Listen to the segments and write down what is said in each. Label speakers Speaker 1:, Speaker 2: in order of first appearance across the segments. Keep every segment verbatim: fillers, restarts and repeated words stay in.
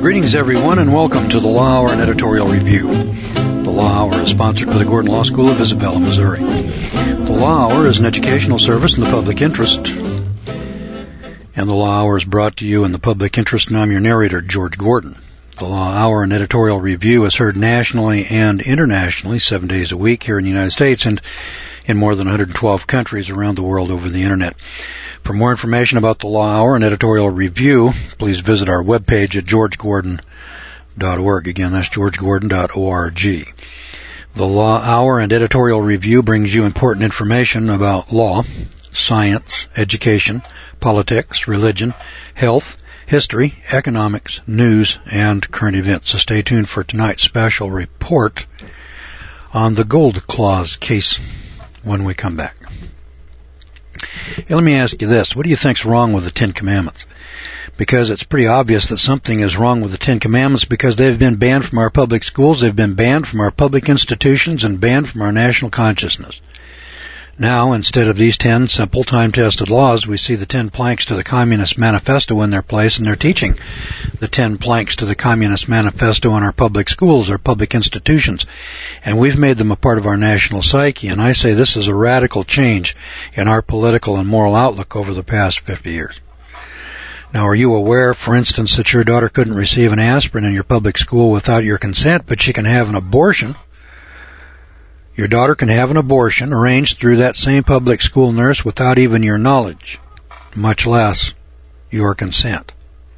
Speaker 1: Greetings, everyone, and welcome to the Law Hour and Editorial Review. The Law Hour is sponsored by the Gordon Law School of Isabella, Missouri. The Law Hour is an educational service in the public interest, and the Law Hour is brought to you in the public interest, and I'm your narrator, George Gordon. The Law Hour and Editorial Review is heard nationally and internationally seven days a week here in the United States and in more than one hundred twelve countries around the world over the Internet. For more information about the Law Hour and Editorial Review, please visit our webpage at george gordon dot org. Again, that's george gordon dot org. The Law Hour and Editorial Review brings you important information about law, science, education, politics, religion, health, history, economics, news, and current events. So stay tuned for tonight's special report on the Gold Clause case when we come back. Hey, let me ask you this. What do you think's wrong with the Ten Commandments? Because it's pretty obvious that something is wrong with the Ten Commandments because they've been banned from our public schools, they've been banned from our public institutions, and banned from our national consciousness. Now, instead of these ten simple time-tested laws, we see the ten planks to the Communist Manifesto in their place, and they're teaching the ten planks to the Communist Manifesto in our public schools, our public institutions, and we've made them a part of our national psyche, and I say this is a radical change in our political and moral outlook over the past fifty years. Now, are you aware, for instance, that your daughter couldn't receive an aspirin in your public school without your consent, but she can have an abortion? Your daughter can have an abortion arranged through that same public school nurse without even your knowledge, much less your consent.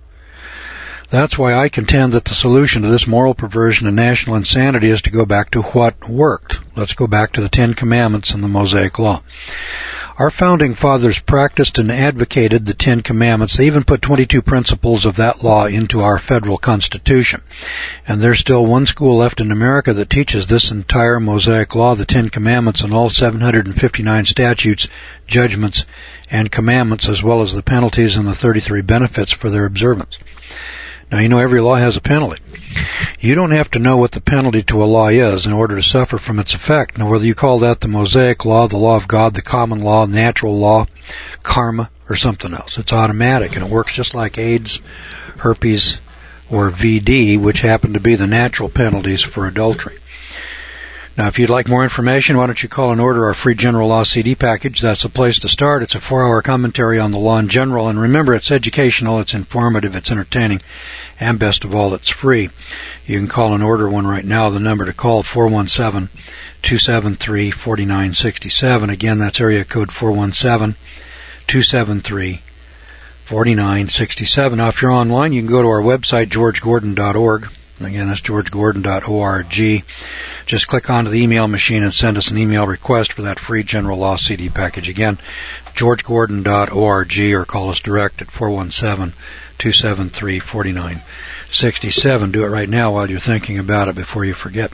Speaker 1: That's why I contend that the solution to this moral perversion and national insanity is to go back to what worked. Let's go back to the Ten Commandments and the Mosaic Law. Our founding fathers practiced and advocated the Ten Commandments. They even put twenty-two principles of that law into our federal Constitution. And there's still one school left in America that teaches this entire Mosaic Law, the Ten Commandments, and all seven hundred fifty-nine statutes, judgments, and commandments, as well as the penalties and the thirty-three benefits for their observance. Now, you know every law has a penalty. You don't have to know what the penalty to a law is in order to suffer from its effect. Now, whether you call that the Mosaic Law, the law of God, the common law, natural law, karma, or something else, it's automatic, and it works just like AIDS, herpes, or V D, which happen to be the natural penalties for adultery. Now, if you'd like more information, why don't you call and order our free General Law C D package? That's the place to start. It's a four-hour commentary on the law in general. And remember, it's educational, it's informative, it's entertaining, and best of all, it's free. You can call and order one right now. The number to call, four one seven, two seven three, four nine six seven. Again, that's area code four one seven, two seven three, four nine six seven. Now, if you're online, you can go to our website, george gordon dot org. Again, that's george gordon dot org. Just click onto the email machine and send us an email request for that free General Law C D package. Again, george gordon dot org, or call us direct at four one seven, two seven three, four nine six seven. Do it right now while you're thinking about it before you forget.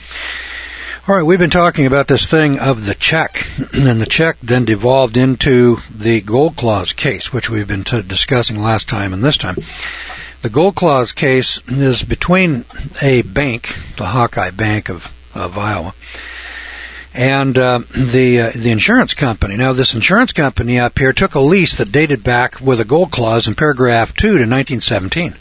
Speaker 1: All right, we've been talking about this thing of the check, and the check then devolved into the Gold Clause case, which we've been t- discussing last time and this time. The Gold Clause case is between a bank, the Hawkeye Bank of of Iowa, and uh, the uh, the insurance company. Now, this insurance company up here took a lease that dated back with a gold clause in paragraph two to nineteen seventeen.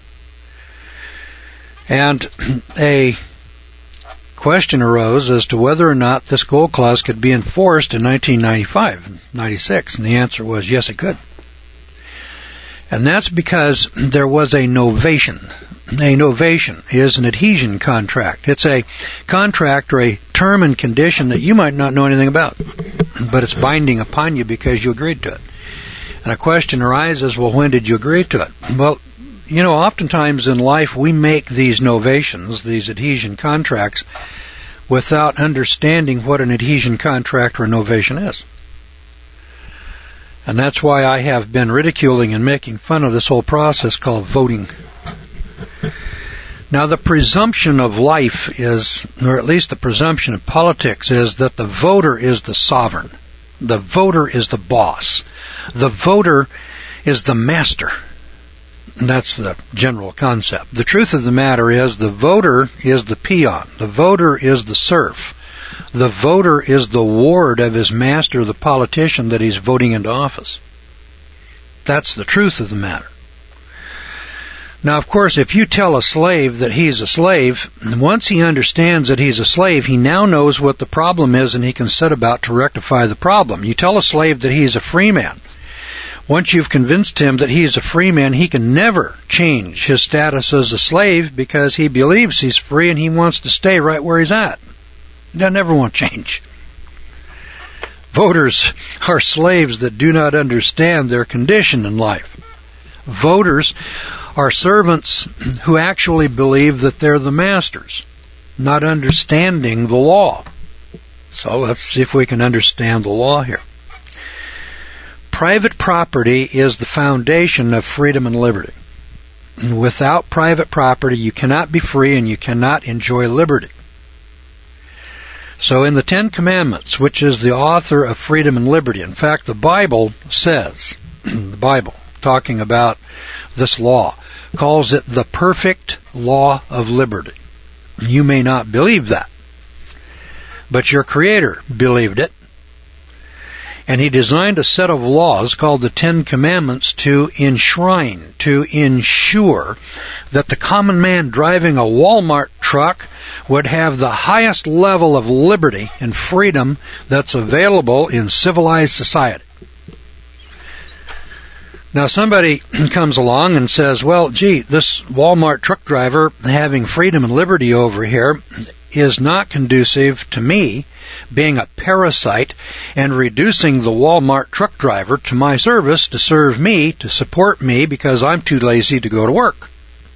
Speaker 1: And a question arose as to whether or not this gold clause could be enforced in nineteen ninety-five, ninety-six, and the answer was yes, it could. And that's because there was a novation. A novation is an adhesion contract. It's a contract or a term and condition that you might not know anything about, but it's binding upon you because you agreed to it. And a question arises, well, when did you agree to it? Well, you know, oftentimes in life we make these novations, these adhesion contracts, without understanding what an adhesion contract or a novation is. And that's why I have been ridiculing and making fun of this whole process called voting. Now, the presumption of life is, or at least the presumption of politics is, that the voter is the sovereign. The voter is the boss. The voter is the master. That's the general concept. The truth of the matter is the voter is the peon. The voter is the serf. The voter is the ward of his master, the politician that he's voting into office. That's the truth of the matter. Now, of course, if you tell a slave that he's a slave, once he understands that he's a slave, he now knows what the problem is and he can set about to rectify the problem. You tell a slave that he's a free man. Once you've convinced him that he's a free man, he can never change his status as a slave because he believes he's free and he wants to stay right where he's at. He doesn't ever want to change. Voters are slaves that do not understand their condition in life. Voters are servants who actually believe that they're the masters, not understanding the law. So let's see if we can understand the law here. Private property is the foundation of freedom and liberty. Without private property, you cannot be free and you cannot enjoy liberty. So in the Ten Commandments, which is the author of freedom and liberty, in fact, the Bible says, the Bible, talking about this law, calls it the perfect law of liberty. You may not believe that, but your Creator believed it. And He designed a set of laws called the Ten Commandments to enshrine, to ensure that the common man driving a Walmart truck would have the highest level of liberty and freedom that's available in civilized society. Now somebody comes along and says, well, gee, this Walmart truck driver having freedom and liberty over here is not conducive to me being a parasite and reducing the Walmart truck driver to my service to serve me, to support me, because I'm too lazy to go to work.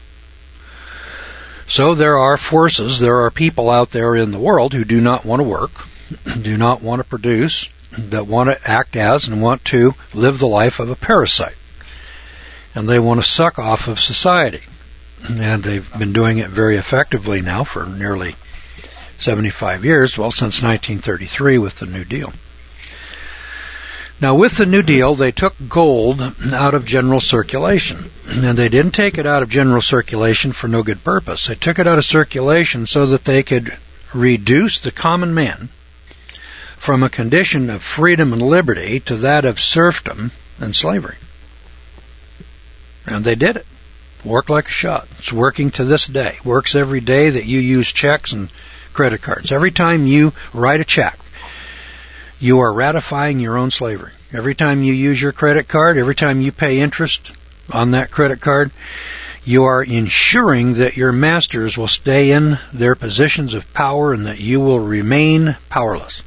Speaker 1: So there are forces, there are people out there in the world who do not want to work, do not want to produce, that want to act as and want to live the life of a parasite. And they want to suck off of society. And they've been doing it very effectively now for nearly seventy-five years, well, since nineteen thirty-three with the New Deal. Now, with the New Deal, they took gold out of general circulation. And they didn't take it out of general circulation for no good purpose. They took it out of circulation so that they could reduce the common man from a condition of freedom and liberty to that of serfdom and slavery. And they did it. Worked like a shot. It's working to this day. Works every day that you use checks and credit cards. Every time you write a check, you are ratifying your own slavery. Every time you use your credit card, every time you pay interest on that credit card, you are ensuring that your masters will stay in their positions of power and that you will remain powerless.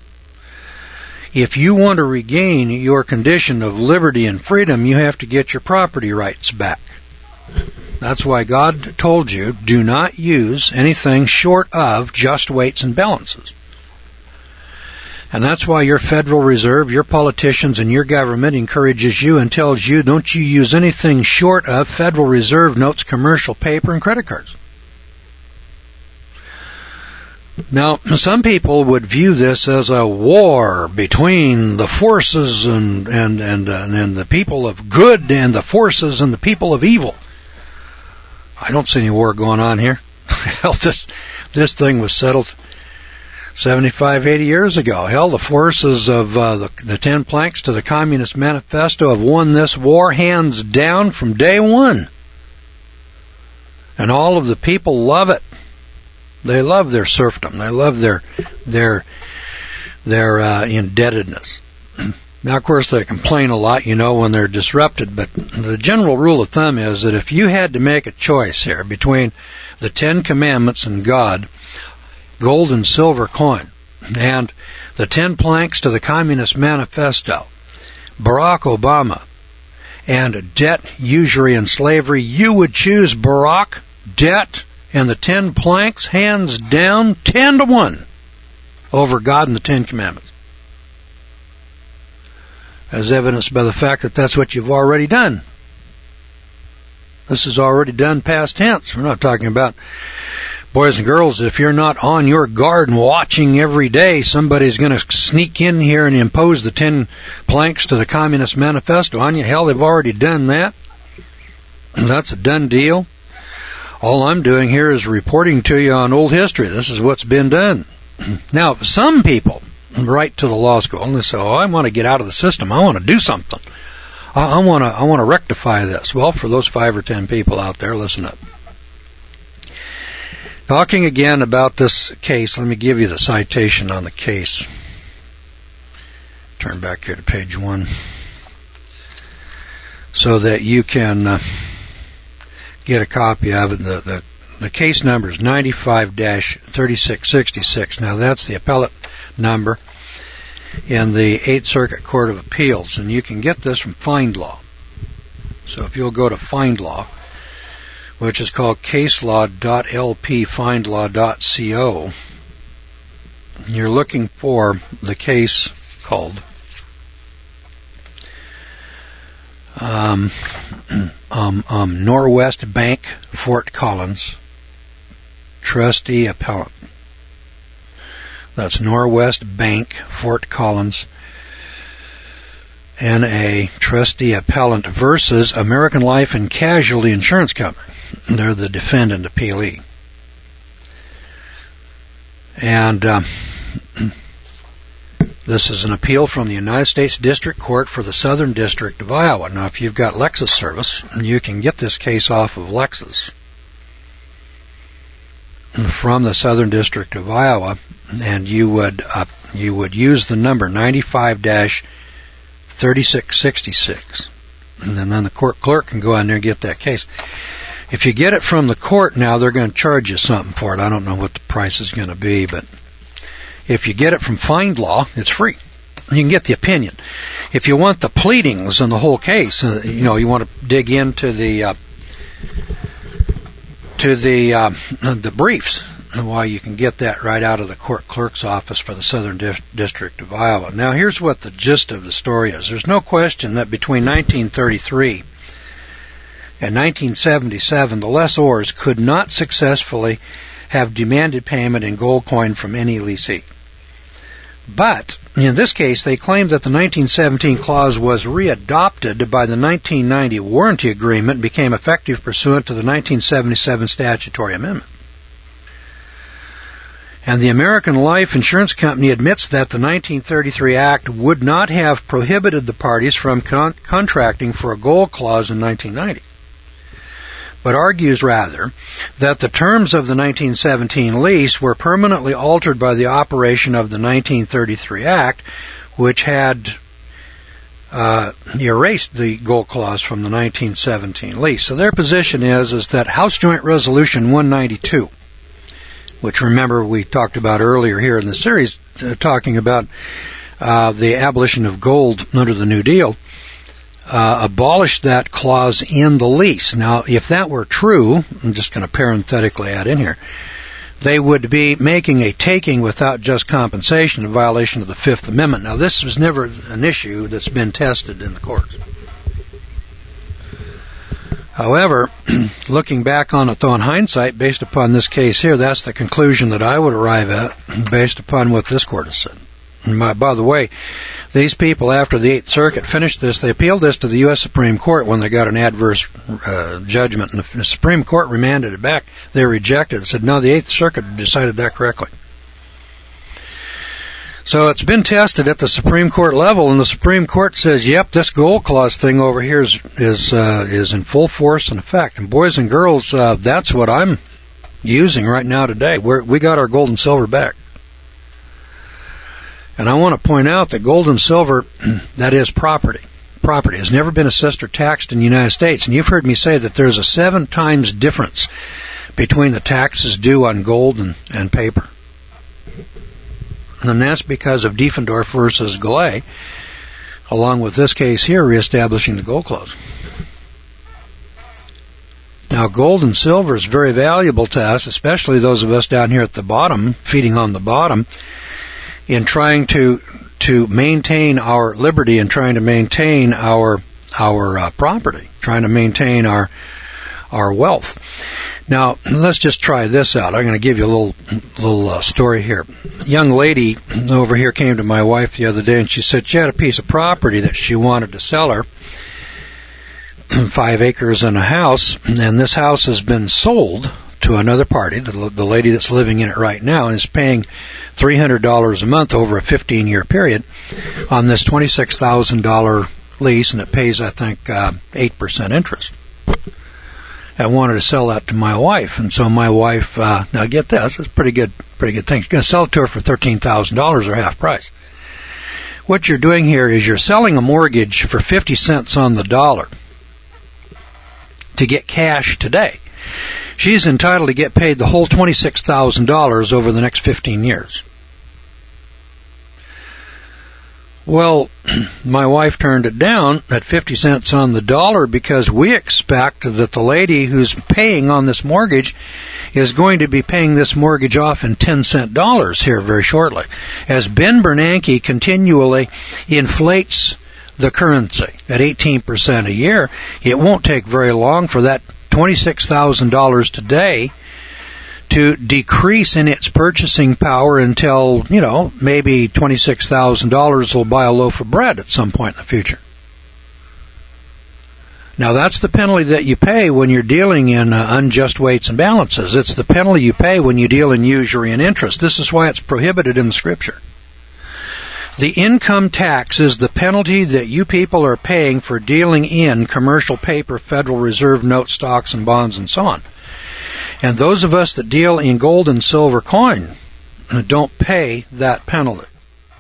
Speaker 1: If you want to regain your condition of liberty and freedom, you have to get your property rights back. That's why God told you, do not use anything short of just weights and balances. And that's why your Federal Reserve, your politicians, and your government encourages you and tells you, don't you use anything short of Federal Reserve notes, commercial paper, and credit cards. Now, some people would view this as a war between the forces and and and, uh, and the people of good and the forces and the people of evil. I don't see any war going on here. Hell, this this thing was settled seventy-five, eighty years ago. Hell, the forces of uh, the, the Ten Planks to the Communist Manifesto have won this war hands down from day one. And all of the people love it. They love their serfdom. They love their their their uh, indebtedness. Now, of course, they complain a lot, you know, when they're disrupted, but the general rule of thumb is that if you had to make a choice here between the Ten Commandments and God, gold and silver coin, and the Ten Planks to the Communist Manifesto, Barack Obama, and debt, usury, and slavery, you would choose Barack, debt, and the Ten Planks, hands down, ten to one, over God and the Ten Commandments. As evidenced by the fact that that's what you've already done. This is already done past tense. We're not talking about, boys and girls, if you're not on your guard and watching every day, somebody's going to sneak in here and impose the Ten Planks to the Communist Manifesto on you. Hell, they've already done that. That's a done deal. All I'm doing here is reporting to you on old history. This is what's been done. Now, some people write to the law school and they say, oh, I want to get out of the system. I want to do something. I want to I want to rectify this. Well, for those five or ten people out there, listen up. Talking again about this case, let me give you the citation on the case. Turn back here to page one so that you can uh, get a copy of it. The, the, the case number is ninety-five dash thirty-six sixty-six. Now, that's the appellate number in the Eighth Circuit Court of Appeals, and you can get this from FindLaw. So if you'll go to FindLaw, which is called caselaw dot l p findlaw dot co, you're looking for the case called um, um, um, Norwest Bank, Fort Collins, Trustee Appellant. That's Norwest Bank, Fort Collins, N A Trustee Appellant versus American Life and Casualty Insurance Company. They're the defendant appealee. And uh, this is an appeal from the United States District Court for the Southern District of Iowa. Now, if you've got Lexus service, you can get this case off of Lexus from the Southern District of Iowa, and you would uh, you would use the number ninety-five dash thirty-six sixty-six, and then, then the court clerk can go in there and get that case. If you get it from the court now, they're going to charge you something for it. I don't know what the price is going to be, but if you get it from FindLaw, it's free. You can get the opinion. If you want the pleadings and the whole case, uh, you know, you want to dig into the uh, to the uh, the briefs, why you can get that right out of the court clerk's office for the Southern Di- District of Iowa. Now, here's what the gist of the story is. There's no question that between nineteen thirty-three and nineteen seventy-seven, the lessors could not successfully have demanded payment in gold coin from any lessee. But in this case, they claimed that the nineteen seventeen clause was readopted by the nineteen ninety warranty agreement and became effective pursuant to the nineteen seventy-seven statutory amendment. And the American Life Insurance Company admits that the nineteen thirty-three Act would not have prohibited the parties from con- contracting for a gold clause in nineteen ninety, but argues rather that the terms of the nineteen seventeen lease were permanently altered by the operation of the nineteen thirty-three Act, which had uh, erased the gold clause from the nineteen seventeen lease. So their position is, is that House Joint Resolution one ninety-two, which, remember, we talked about earlier here in the series, uh, talking about uh, the abolition of gold under the New Deal, uh, abolished that clause in the lease. Now, if that were true, I'm just going to parenthetically add in here, they would be making a taking without just compensation in violation of the Fifth Amendment. Now, this was never an issue that's been tested in the courts. However, looking back on it, though, in hindsight, based upon this case here, that's the conclusion that I would arrive at based upon what this court has said. And by, by the way, these people, after the Eighth Circuit finished this, they appealed this to the U S Supreme Court when they got an adverse uh, judgment, and the Supreme Court remanded it back. They rejected it, said, no, the Eighth Circuit decided that correctly. So it's been tested at the Supreme Court level, and the Supreme Court says, yep, this gold clause thing over here is is, uh, is in full force and effect. And boys and girls, uh, that's what I'm using right now today. We're, we got our gold and silver back. And I want to point out that gold and silver, that is property. Property has never been assessed or taxed in the United States. And you've heard me say that there's a seven times difference between the taxes due on gold and, and paper. And that's because of Diefendorf versus Gallet, along with this case here, reestablishing the gold clause. Now, gold and silver is very valuable to us, especially those of us down here at the bottom, feeding on the bottom, in trying to to maintain our liberty and trying to maintain our our uh, property, trying to maintain our our wealth. Now, let's just try this out. I'm going to give you a little little uh, story here. A young lady over here came to my wife the other day, and she said she had a piece of property that she wanted to sell her, five acres and a house, and this house has been sold to another party, the, the lady that's living in it right now, and is paying three hundred dollars a month over a fifteen-year period on this twenty-six thousand dollars lease, and it pays, I think, uh, eight percent interest. I wanted to sell that to my wife, and so my wife, uh, now get this, it's pretty good, pretty good thing. She's going to sell it to her for thirteen thousand dollars or half price. What you're doing here is you're selling a mortgage for fifty cents on the dollar to get cash today. She's entitled to get paid the whole twenty-six thousand dollars over the next fifteen years. Well, my wife turned it down at fifty cents on the dollar because we expect that the lady who's paying on this mortgage is going to be paying this mortgage off in ten cent dollars here very shortly. As Ben Bernanke continually inflates the currency at eighteen percent a year, it won't take very long for that twenty-six thousand dollars today to decrease in its purchasing power until, you know, maybe twenty-six thousand dollars will buy a loaf of bread at some point in the future. Now, that's the penalty that you pay when you're dealing in uh, unjust weights and balances. It's the penalty you pay when you deal in usury and interest. This is why it's prohibited in the Scripture. The income tax is the penalty that you people are paying for dealing in commercial paper, Federal Reserve notes, stocks, and bonds, and so on. And those of us that deal in gold and silver coin don't pay that penalty.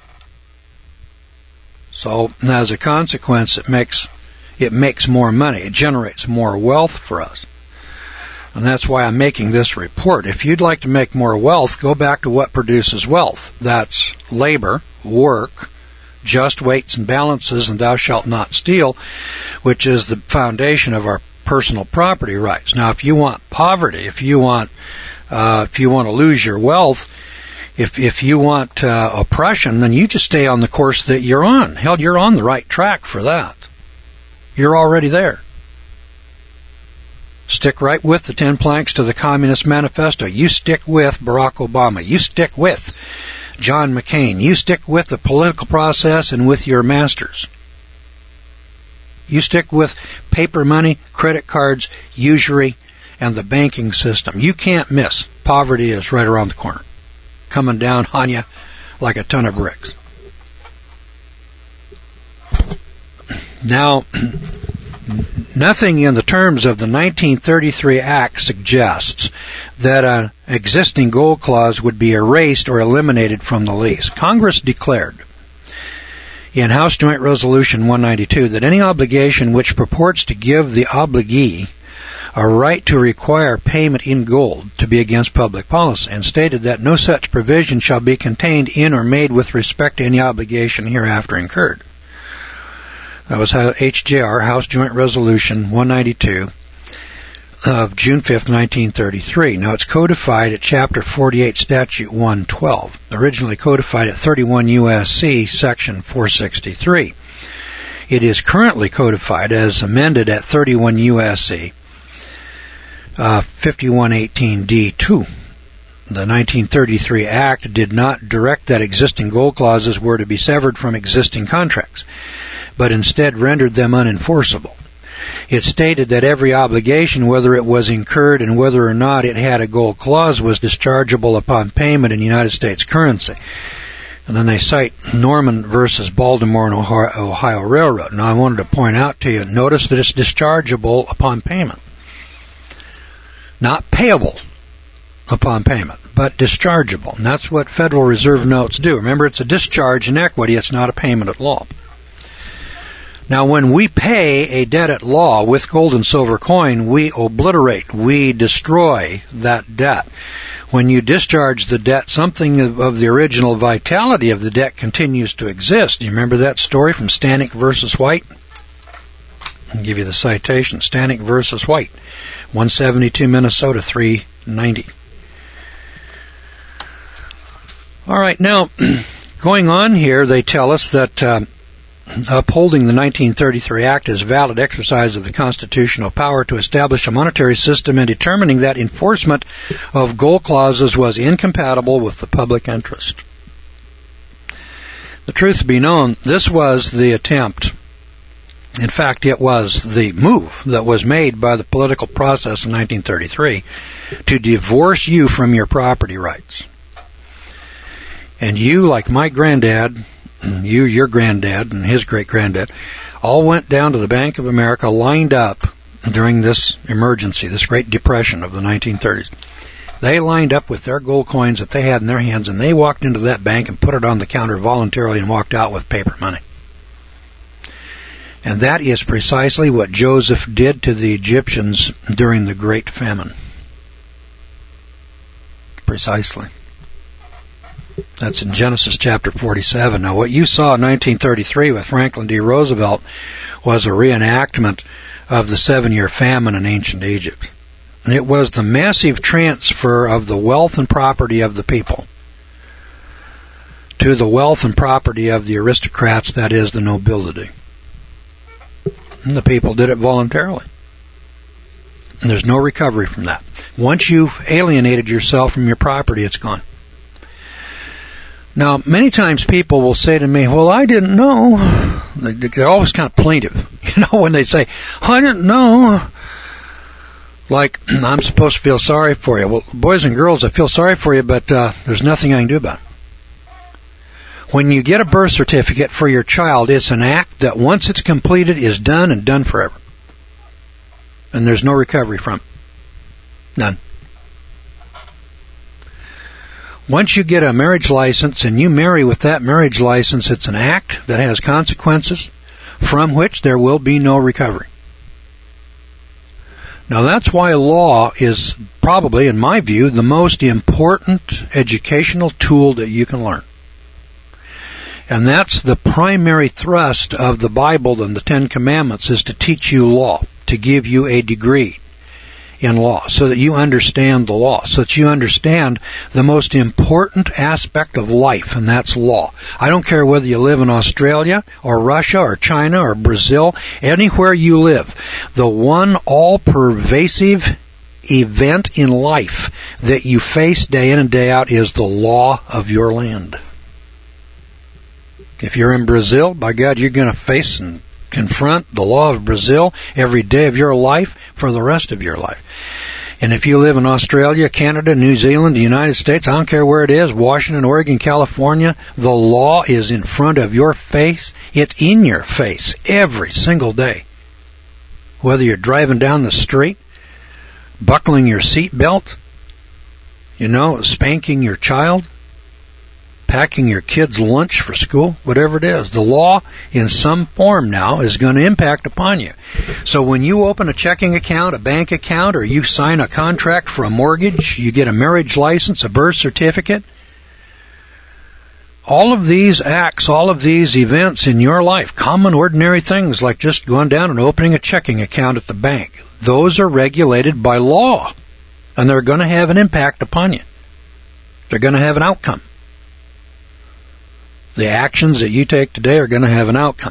Speaker 1: So, as a consequence, it makes it makes more money. It generates more wealth for us. And that's why I'm making this report. If you'd like to make more wealth, go back to what produces wealth. That's labor, work, just weights and balances, and thou shalt not steal, which is the foundation of our personal property rights. Now, if you want poverty, if you want, uh, if you want to lose your wealth, if if you want uh, oppression, then you just stay on the course that you're on. Hell, you're on the right track for that. You're already there. Stick right with the ten planks to the Communist Manifesto. You stick with Barack Obama. You stick with John McCain. You stick with the political process and with your masters. You stick with paper money, credit cards, usury, and the banking system. You can't miss. Poverty is right around the corner, coming down on you like a ton of bricks. Now, nothing in the terms of the nineteen thirty-three Act suggests that an existing gold clause would be erased or eliminated from the lease. Congress declared in House Joint Resolution one ninety-two that any obligation which purports to give the obligee a right to require payment in gold to be against public policy, and stated that no such provision shall be contained in or made with respect to any obligation hereafter incurred. That was H J R, House Joint Resolution one ninety-two of June fifth, nineteen thirty-three. Now, it's codified at Chapter forty-eight, Statute one twelve, originally codified at thirty-one U S C, Section four sixty-three. It is currently codified as amended at thirty-one U S C uh, fifty-one eighteen D two. The nineteen thirty-three Act did not direct that existing gold clauses were to be severed from existing contracts, but instead rendered them unenforceable. It stated that every obligation, whether it was incurred and whether or not it had a gold clause, was dischargeable upon payment in United States currency. And then they cite Norman versus Baltimore and Ohio, Ohio Railroad. Now, I wanted to point out to you, notice that it's dischargeable upon payment. Not payable upon payment, but dischargeable. And that's what Federal Reserve notes do. Remember, it's a discharge in equity. It's not a payment at law. Now, when we pay a debt at law with gold and silver coin, we obliterate, we destroy that debt. When you discharge the debt, something of the original vitality of the debt continues to exist. Do you remember that story from Stanek versus White? I'll give you the citation. Stanek versus White, one seventy-two Minnesota, three ninety. All right, now, going on here, they tell us that uh, upholding the nineteen thirty-three Act is valid exercise of the constitutional power to establish a monetary system and determining that enforcement of gold clauses was incompatible with the public interest. The truth be known, this was the attempt, in fact, it was the move that was made by the political process in nineteen thirty-three to divorce you from your property rights. And you, like my granddad, you, your granddad, and his great-granddad, all went down to the Bank of America, lined up during this emergency, this Great Depression of the nineteen thirties. They lined up with their gold coins that they had in their hands, and they walked into that bank and put it on the counter voluntarily and walked out with paper money. And that is precisely what Joseph did to the Egyptians during the Great Famine. Precisely. That's in Genesis chapter forty-seven. Now, what you saw in nineteen thirty-three with Franklin D. Roosevelt was a reenactment of the seven-year famine in ancient Egypt. And it was the massive transfer of the wealth and property of the people to the wealth and property of the aristocrats, that is, the nobility. And the people did it voluntarily. And there's no recovery from that. Once you've alienated yourself from your property, it's gone. Now, many times people will say to me, well, I didn't know. They're always kind of plaintive, you know, when they say, I didn't know. Like, I'm supposed to feel sorry for you. Well, boys and girls, I feel sorry for you, but uh, there's nothing I can do about it. When you get a birth certificate for your child, it's an act that once it's completed is done and done forever. And there's no recovery from it. None. Once you get a marriage license and you marry with that marriage license, it's an act that has consequences from which there will be no recovery. Now, that's why law is probably, in my view, the most important educational tool that you can learn. And that's the primary thrust of the Bible and the Ten Commandments, is to teach you law, to give you a degree in law, so that you understand the law, so that you understand the most important aspect of life, and that's law. I don't care whether you live in Australia or Russia or China or Brazil, anywhere you live. The one all-pervasive event in life that you face day in and day out is the law of your land. If you're in Brazil, by God, you're going to face and confront the law of Brazil every day of your life for the rest of your life. And if you live in Australia, Canada, New Zealand, the United States, I don't care where it is, Washington, Oregon, California, the law is in front of your face. It's in your face every single day. Whether you're driving down the street, buckling your seatbelt, you know, spanking your child, packing your kid's lunch for school, whatever it is, the law in some form now is going to impact upon you. So when you open a checking account, a bank account, or you sign a contract for a mortgage, you get a marriage license, a birth certificate, all of these acts, all of these events in your life, common ordinary things like just going down and opening a checking account at the bank, those are regulated by law, and they're going to have an impact upon you. They're going to have an outcome. The actions that you take today are going to have an outcome.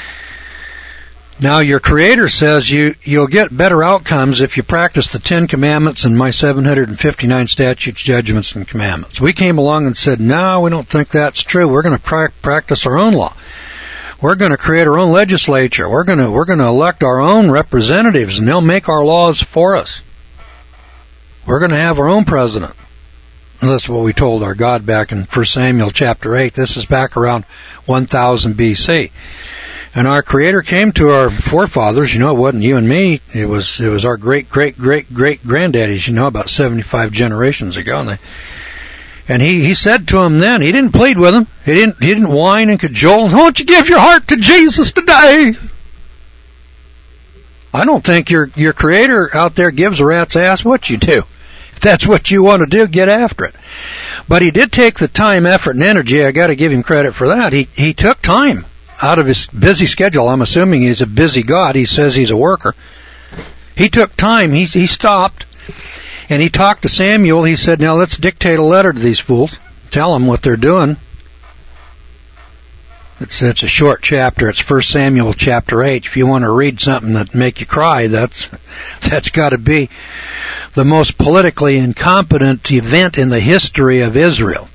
Speaker 1: Now, your Creator says you, you'll get better outcomes if you practice the Ten Commandments and my seven hundred fifty-nine statutes, judgments, and commandments. We came along and said, no, we don't think that's true. We're going to pra- practice our own law. We're going to create our own legislature. We're going to, we're going to elect our own representatives, and they'll make our laws for us. We're going to have our own president. And that's what we told our God back in First Samuel chapter eight. This is back around one thousand B C. And our Creator came to our forefathers. You know, it wasn't you and me. It was it was our great, great, great, great granddaddies, you know, about seventy-five generations ago. And, they, and he, he said to them then, he didn't plead with them. He didn't, he didn't whine and cajole. Won't you give your heart to Jesus today? I don't think your, your Creator out there gives a rat's ass what you do. If that's what you want to do, get after it. But he did take the time, effort, and energy. I got to give him credit for that. He he took time out of his busy schedule. I'm assuming he's a busy God. He says he's a worker. He took time. He he stopped, and he talked to Samuel. He said, now let's dictate a letter to these fools. Tell them what they're doing. It's it's a short chapter. It's First Samuel chapter eight. If you want to read something that make you cry, that's that's got to be the most politically incompetent event in the history of Israel.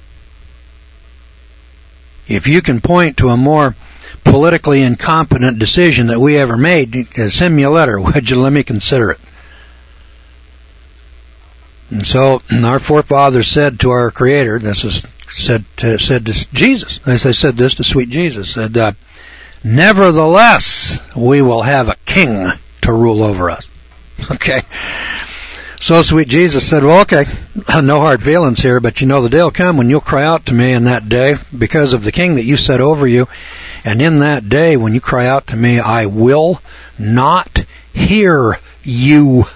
Speaker 1: If you can point to a more politically incompetent decision that we ever made, send me a letter, would you? Let me consider it. And so our forefathers said to our Creator, this is said to, said to Jesus, as they said this to sweet Jesus, said, uh, Nevertheless, we will have a king to rule over us. Okay. So sweet Jesus said, well, okay, no hard feelings here, but you know the day will come when you'll cry out to me in that day because of the king that you set over you. And in that day, when you cry out to me, I will not hear you.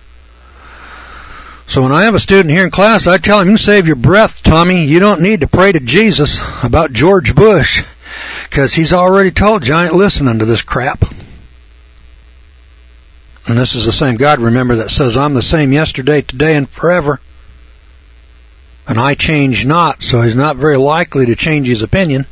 Speaker 1: So when I have a student here in class, I tell him, you can save your breath, Tommy. You don't need to pray to Jesus about George Bush, because he's already told you I ain't listening to this crap. And this is the same God, remember, that says, I'm the same yesterday, today, and forever. And I change not, so he's not very likely to change his opinion.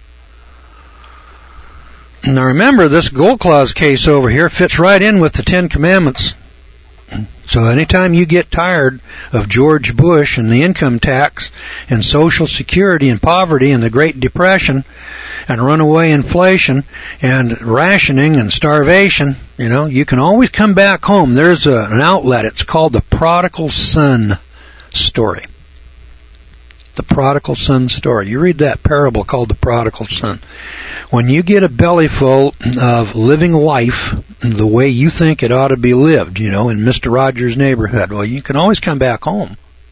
Speaker 1: Now remember, this Gold Clause case over here fits right in with the Ten Commandments. So anytime you get tired of George Bush and the income tax and Social Security and poverty and the Great Depression and runaway inflation and rationing and starvation, you know, you can always come back home. There's a, an outlet. It's called the Prodigal Son story. The Prodigal Son story. You read that parable called the Prodigal Son. When you get a belly full of living life the way you think it ought to be lived, you know, in Mister Rogers' neighborhood, well, you can always come back home.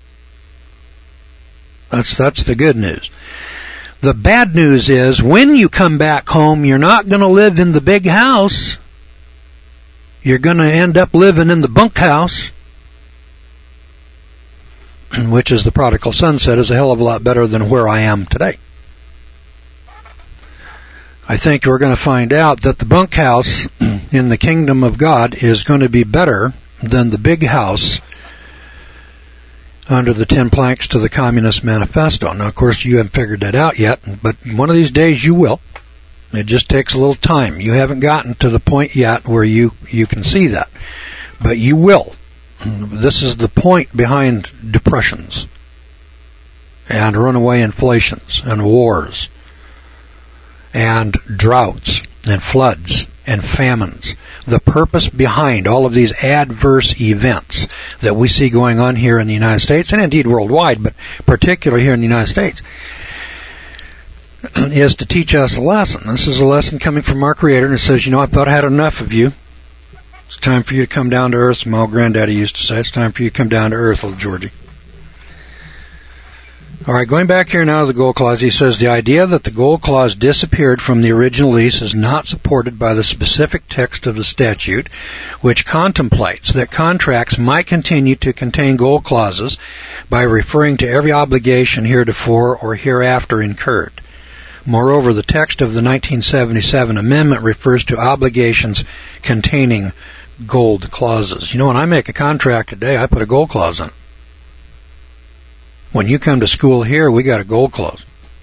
Speaker 1: That's that's the good news. The bad news is when you come back home, you're not going to live in the big house. You're going to end up living in the bunkhouse, which, as the prodigal son said, is a hell of a lot better than where I am today. I think we're going to find out that the bunkhouse in the kingdom of God is going to be better than the big house under the ten planks to the Communist Manifesto. Now, of course, you haven't figured that out yet, but one of these days you will. It just takes a little time. You haven't gotten to the point yet where you, you can see that, but you will. This is the point behind depressions and runaway inflations and wars and droughts and floods and famines. The purpose behind all of these adverse events that we see going on here in the United States, and indeed worldwide, but particularly here in the United States, is to teach us a lesson. This is a lesson coming from our Creator, and it says, you know, I thought I had enough of you. It's time for you to come down to earth. My old granddaddy used to say, it's time for you to come down to earth, little Georgie. All right, going back here now to the Gold Clause, he says the idea that the Gold Clause disappeared from the original lease is not supported by the specific text of the statute, which contemplates that contracts might continue to contain gold clauses by referring to every obligation heretofore or hereafter incurred. Moreover, the text of the nineteen seventy-seven amendment refers to obligations containing gold clauses. You know, when I make a contract today, I put a gold clause in it. When you come to school here, we got a gold clause.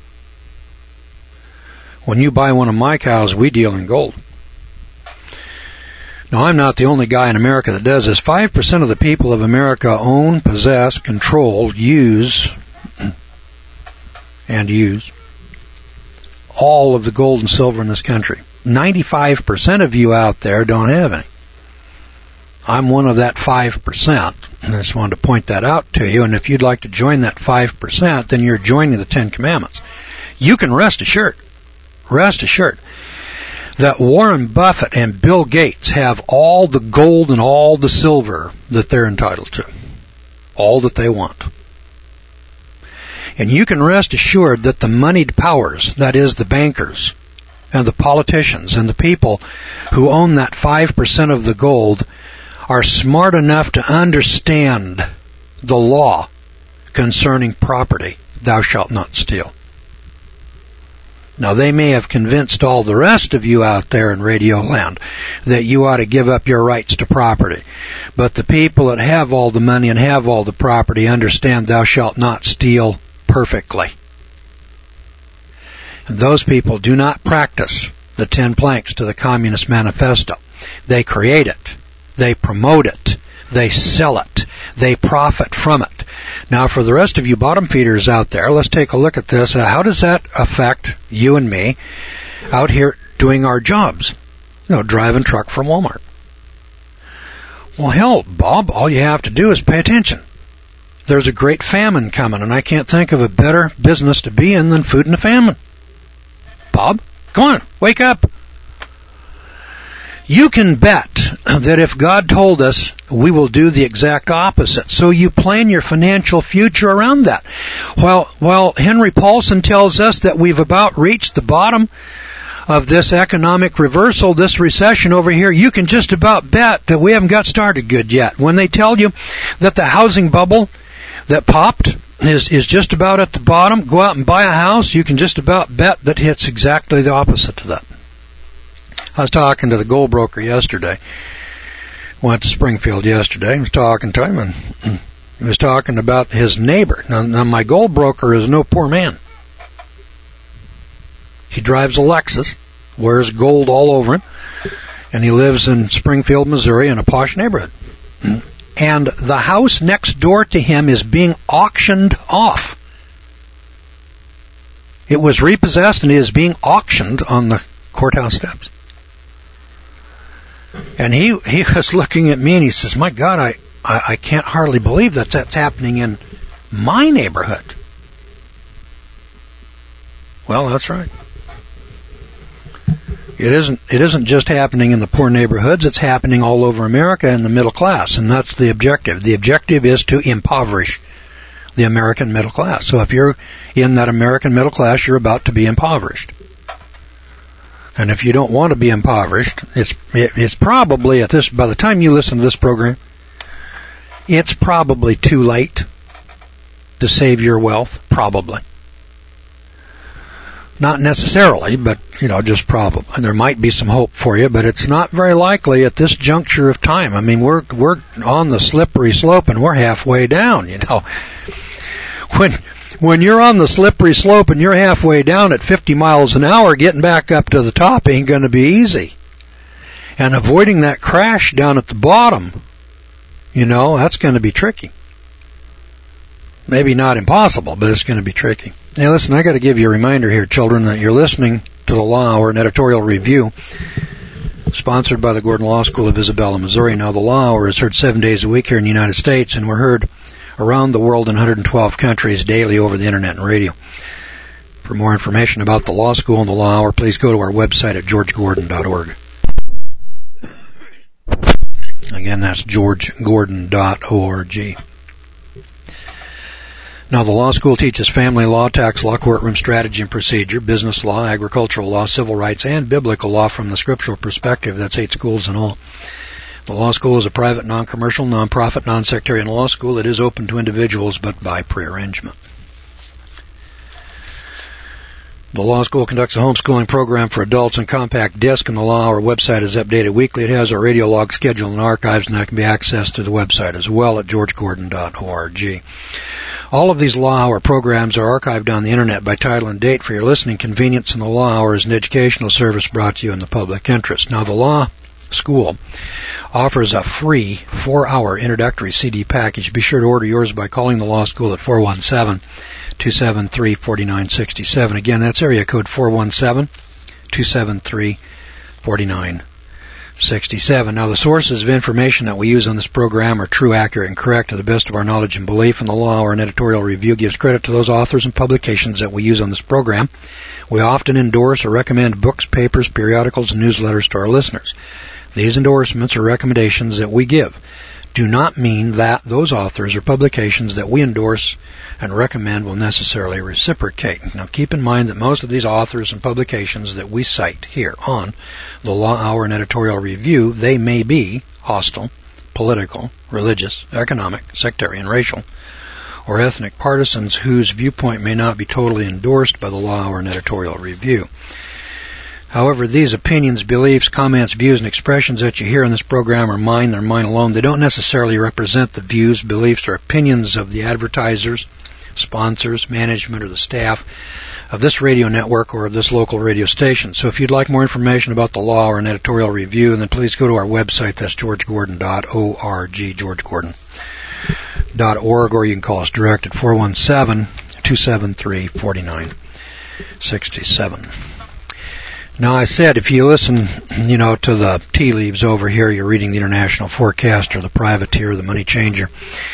Speaker 1: When you buy one of my cows, we deal in gold. Now, I'm not the only guy in America that does this. Five percent of the people of America own, possess, control, use, and use all of the gold and silver in this country. ninety-five percent of you out there don't have any. I'm one of that five percent. And I just wanted to point that out to you. And if you'd like to join that five percent, then you're joining the Ten Commandments. You can rest assured, rest assured, that Warren Buffett and Bill Gates have all the gold and all the silver that they're entitled to. All that they want. And you can rest assured that the moneyed powers, that is the bankers and the politicians and the people who own that five percent of the gold, are smart enough to understand the law concerning property, thou shalt not steal. Now, they may have convinced all the rest of you out there in Radio Land that you ought to give up your rights to property. But the people that have all the money and have all the property understand thou shalt not steal perfectly. And those people do not practice the ten planks to the Communist Manifesto. They create it. They promote it. They sell it. They profit from it. Now, for the rest of you bottom feeders out there, let's take a look at this. Uh, how does that affect you and me out here doing our jobs? You know, driving truck from Walmart. Well, hell, Bob, all you have to do is pay attention. There's a great famine coming, and I can't think of a better business to be in than food in a famine. Bob, come on, wake up. You can bet that if God told us, we will do the exact opposite. So you plan your financial future around that. While, while Henry Paulson tells us that we've about reached the bottom of this economic reversal, this recession over here, you can just about bet that we haven't got started good yet. When they tell you that the housing bubble that popped is, is just about at the bottom, go out and buy a house, you can just about bet that it's exactly the opposite to that. I was talking to the gold broker yesterday. Went to Springfield yesterday. I was talking to him, and he was talking about his neighbor. Now, now my gold broker is no poor man. He drives a Lexus, wears gold all over him, and he lives in Springfield, Missouri, in a posh neighborhood. And the house next door to him is being auctioned off. It was repossessed and it is being auctioned on the courthouse steps. And he, he was looking at me and he says, my God, I, I, I can't hardly believe that that's happening in my neighborhood. Well, that's right. It isn't, it isn't just happening in the poor neighborhoods, it's happening all over America in the middle class, and that's the objective. The objective is to impoverish the American middle class. So if you're in that American middle class, you're about to be impoverished. And if you don't want to be impoverished, it's it, it's probably at this by the time you listen to this program, it's probably too late to save your wealth, probably. Not necessarily, but you know, just probably. And there might be some hope for you, but it's not very likely at this juncture of time. I mean, we're we're on the slippery slope and we're halfway down, you know. When When you're on the slippery slope and you're halfway down at fifty miles an hour, getting back up to the top ain't going to be easy. And avoiding that crash down at the bottom, you know, that's going to be tricky. Maybe not impossible, but it's going to be tricky. Now listen, I got to give you a reminder here, children, that you're listening to the Law Hour, an editorial review sponsored by the Gordon Law School of Isabella, Missouri. Now the Law Hour is heard seven days a week here in the United States, and we're heard around the world in one hundred twelve countries daily over the internet and radio. For more information about the law school and the law hour, please go to our website at george gordon dot org. Again, that's george gordon dot org. Now, the law school teaches family law, tax law, courtroom strategy and procedure, business law, agricultural law, civil rights, and biblical law from the scriptural perspective. That's eight schools in all. The law school is a private, non-commercial, non-profit, non-sectarian law school. It is open to individuals, but by prearrangement. The law school conducts a homeschooling program for adults on compact disc, and the Law Hour website is updated weekly. It has our radio log schedule and archives, and that can be accessed through the website as well at george gordon dot org. All of these Law Hour programs are archived on the internet by title and date for your listening convenience, and the Law Hour is an educational service brought to you in the public interest. Now, the law school offers a free four-hour introductory C D package. Be sure to order yours by calling the law school at four one seven, two seven three, four nine six seven. Again, that's area code four one seven, two seven three, four nine six seven. Now, the sources of information that we use on this program are true, accurate, and correct to the best of our knowledge and belief, and the Law Hour and editorial review gives credit to those authors and publications that we use on this program. We often endorse or recommend books, papers, periodicals, and newsletters to our listeners. These endorsements or recommendations that we give do not mean that those authors or publications that we endorse and recommend will necessarily reciprocate. Now, keep in mind that most of these authors and publications that we cite here on the Law Hour and editorial review, they may be hostile, political, religious, economic, sectarian, racial, or ethnic partisans whose viewpoint may not be totally endorsed by the Law Hour and editorial review. However, these opinions, beliefs, comments, views, and expressions that you hear in this program are mine. They're mine alone. They don't necessarily represent the views, beliefs, or opinions of the advertisers, sponsors, management, or the staff of this radio network or of this local radio station. So if you'd like more information about the Law or an editorial review, then please go to our website. That's george gordon dot org, george gordon dot org, or you can call us direct at four one seven, two seven three, four nine six seven. Now, I said if you listen, you know, to the tea leaves over here, you're reading the International Forecaster, the Privateer, the Money Changer,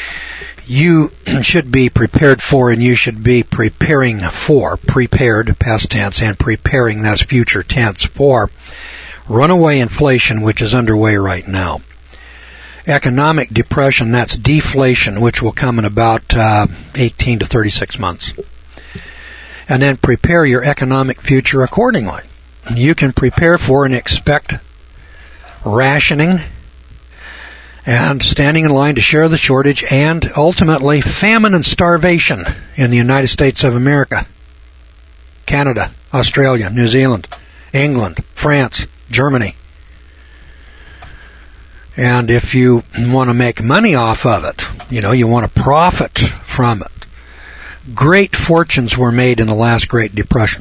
Speaker 1: you should be prepared for, and you should be preparing for, prepared, past tense, and preparing, that's future tense, for runaway inflation, which is underway right now. Economic depression, that's deflation, which will come in about uh, eighteen to thirty-six months. And then prepare your economic future accordingly. You can prepare for and expect rationing and standing in line to share the shortage and ultimately famine and starvation in the United States of America, Canada, Australia, New Zealand, England, France, Germany. And if you want to make money off of it, you know, you want to profit from it. Great fortunes were made in the last Great Depression.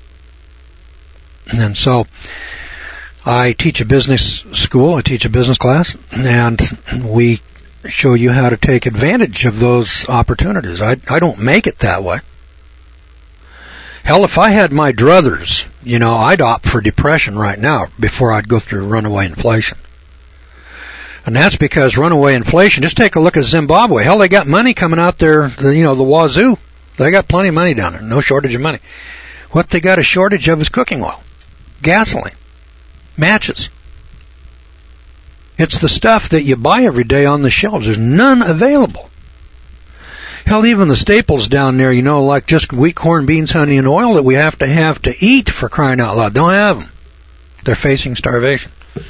Speaker 1: And so I teach a business school, I teach a business class, and we show you how to take advantage of those opportunities. I, I don't make it that way. Hell, if I had my druthers, you know, I'd opt for depression right now before I'd go through runaway inflation. And that's because runaway inflation, just take a look at Zimbabwe. Hell, they got money coming out there, the, you know, the wazoo. They got plenty of money down there, no shortage of money. What they got a shortage of is cooking oil, gasoline, matches. It's the stuff that you buy every day on the shelves. There's none available. Hell, even the staples down there, you know, like just wheat, corn, beans, honey, and oil that we have to have to eat, for crying out loud, don't have them. They're facing starvation.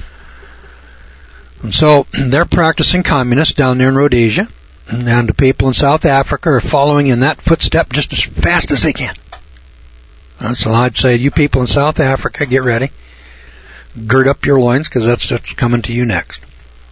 Speaker 1: And so they're practicing communists down there in Rhodesia, and the people in South Africa are following in that footstep just as fast as they can. And so I'd say, you people in South Africa, get ready. Gird up your loins, because that's what's coming to you next.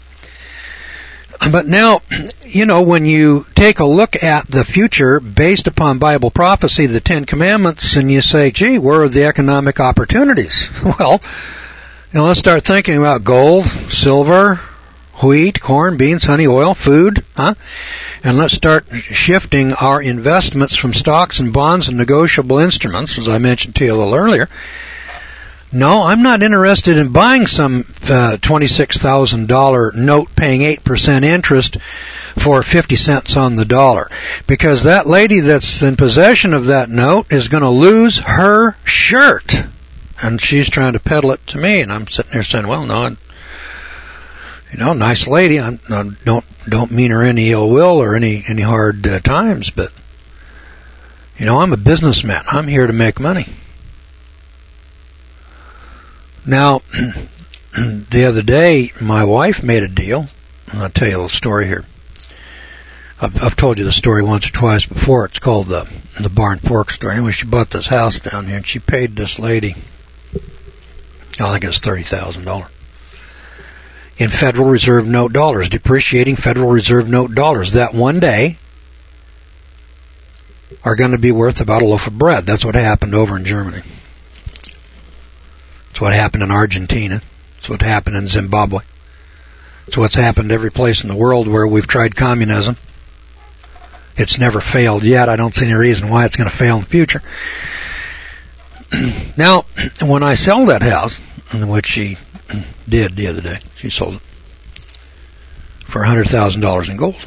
Speaker 1: But now, you know, when you take a look at the future based upon Bible prophecy, the Ten Commandments, and you say, gee, where are the economic opportunities? Well, you know, let's start thinking about gold, silver, wheat, corn, beans, honey, oil, food, huh? And let's start shifting our investments from stocks and bonds and negotiable instruments, as I mentioned to you a little earlier. No, I'm not interested in buying some uh, twenty-six thousand dollars note paying eight percent interest for fifty cents on the dollar, because that lady that's in possession of that note is going to lose her shirt. And she's trying to peddle it to me, and I'm sitting there saying, well, no, you know, nice lady. I don't don't mean her any ill will or any, any hard uh, times, but, you know, I'm a businessman. I'm here to make money. Now, the other day, my wife made a deal, and I'll tell you a little story here. I've, I've told you the story once or twice before. It's called the, the Barn Fork story. Anyway, she bought this house down here, and she paid this lady, I think it's thirty thousand dollars. In Federal Reserve note dollars, depreciating Federal Reserve note dollars that one day are going to be worth about a loaf of bread. That's what happened over in Germany. That's what happened in Argentina. That's what happened in Zimbabwe. It's what's happened every place in the world where we've tried communism. It's never failed yet. I don't see any reason why it's going to fail in the future. Now, when I sell that house, which she did the other day, she sold it for one hundred thousand dollars in gold.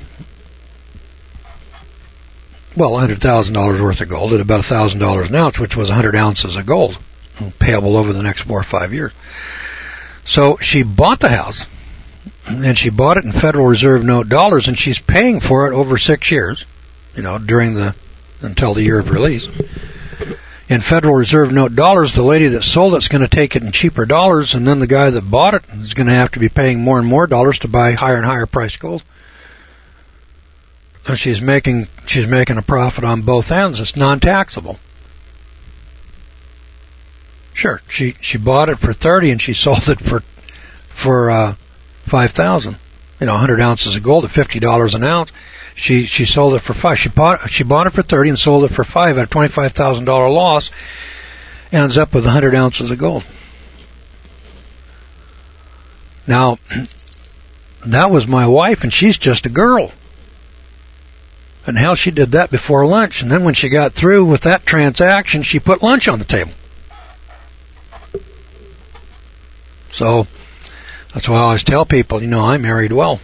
Speaker 1: Well, one hundred thousand dollars worth of gold at about one thousand dollars an ounce, which was one hundred ounces of gold, payable over the next four or five years. So she bought the house, and she bought it in Federal Reserve note dollars, and she's paying for it over six years, you know, during the, until the year of release. In Federal Reserve note dollars, the lady that sold it's going to take it in cheaper dollars, and then the guy that bought it is going to have to be paying more and more dollars to buy higher and higher priced gold. So she's making she's making a profit on both ends. It's non-taxable. Sure, she she bought it for thirty and she sold it for for uh, five thousand. You know, one hundred ounces of gold at fifty dollars an ounce. She she sold it for five. She bought she bought it for thirty and sold it for five at a twenty five thousand dollar loss. Ends up with a hundred ounces of gold. Now, that was my wife, and she's just a girl. And hell, she did that before lunch. And then when she got through with that transaction, she put lunch on the table. So that's why I always tell people, you know, I married well.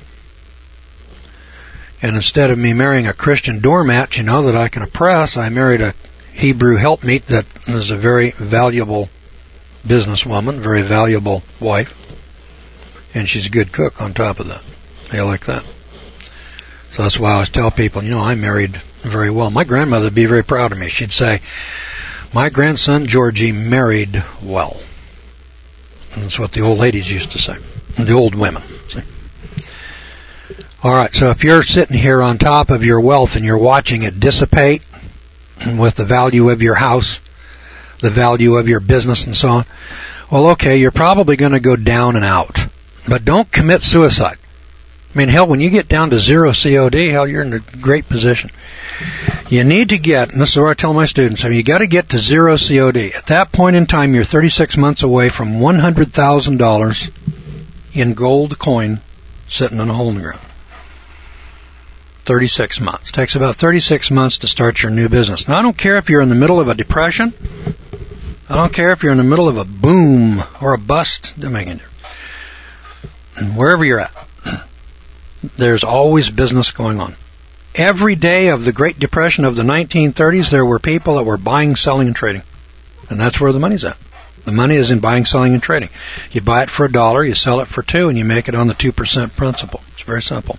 Speaker 1: And instead of me marrying a Christian doormat, you know, that I can oppress, I married a Hebrew helpmeet that is a very valuable businesswoman, very valuable wife, and she's a good cook on top of that. They like that. So that's why I always tell people, you know, I married very well. My grandmother would be very proud of me. She'd say, my grandson Georgie married well. And that's what the old ladies used to say, the old women. See? All right, so if you're sitting here on top of your wealth and you're watching it dissipate with the value of your house, the value of your business and so on, well, okay, you're probably going to go down and out. But don't commit suicide. I mean, hell, when you get down to zero C O D, hell, you're in a great position. You need to get, and this is what I tell my students, I mean, you got to get to zero C O D. At that point in time, you're thirty-six months away from one hundred thousand dollars in gold coin sitting in a hole in the ground. thirty-six months. It takes about thirty-six months to start your new business. Now, I don't care if you're in the middle of a depression. I don't care if you're in the middle of a boom or a bust. Doesn't make any difference. Wherever you're at, there's always business going on. Every day of the Great Depression of the nineteen thirties, there were people that were buying, selling, and trading. And that's where the money's at. The money is in buying, selling, and trading. You buy it for a dollar, you sell it for two, and you make it on the two percent principle. It's very simple.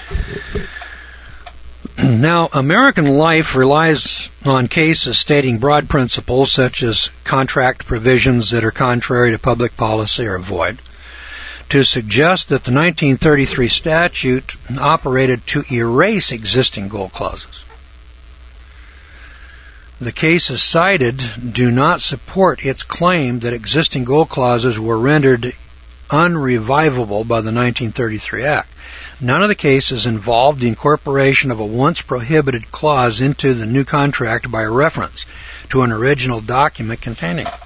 Speaker 1: Now, American Life relies on cases stating broad principles such as contract provisions that are contrary to public policy or void to suggest that the nineteen thirty-three statute operated to erase existing gold clauses. The cases cited do not support its claim that existing gold clauses were rendered unrevivable by the nineteen thirty-three Act. None of the cases involved the incorporation of a once prohibited clause into the new contract by reference to an original document containing it.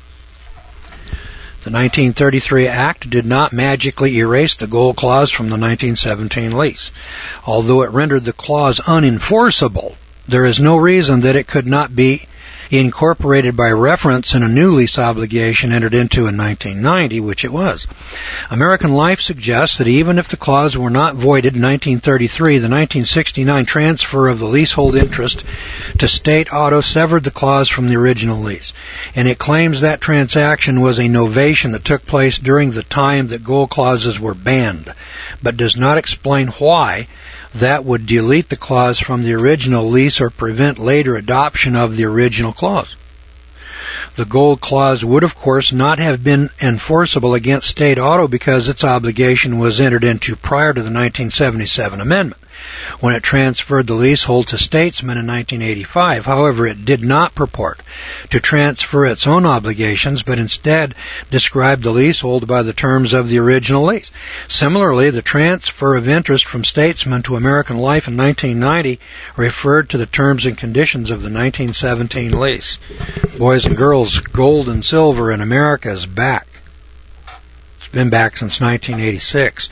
Speaker 1: The nineteen thirty-three Act did not magically erase the gold clause from the nineteen seventeen lease. Although it rendered the clause unenforceable, there is no reason that it could not be incorporated by reference in a new lease obligation entered into in nineteen ninety, which it was. American Life suggests that even if the clause were not voided in nineteen thirty-three, the nineteen sixty-nine transfer of the leasehold interest to State Auto severed the clause from the original lease. And it claims that transaction was a novation that took place during the time that gold clauses were banned, but does not explain why that would delete the clause from the original lease or prevent later adoption of the original clause. The gold clause would, of course, not have been enforceable against State Auto because its obligation was entered into prior to the nineteen seventy-seven amendment, when it transferred the leasehold to Statesman in nineteen eighty-five. However, it did not purport to transfer its own obligations, but instead described the leasehold by the terms of the original lease. Similarly, the transfer of interest from Statesman to American Life in nineteen ninety referred to the terms and conditions of the nineteen seventeen lease. Boys and girls, gold and silver in America is back. It's been back since nineteen eighty-six.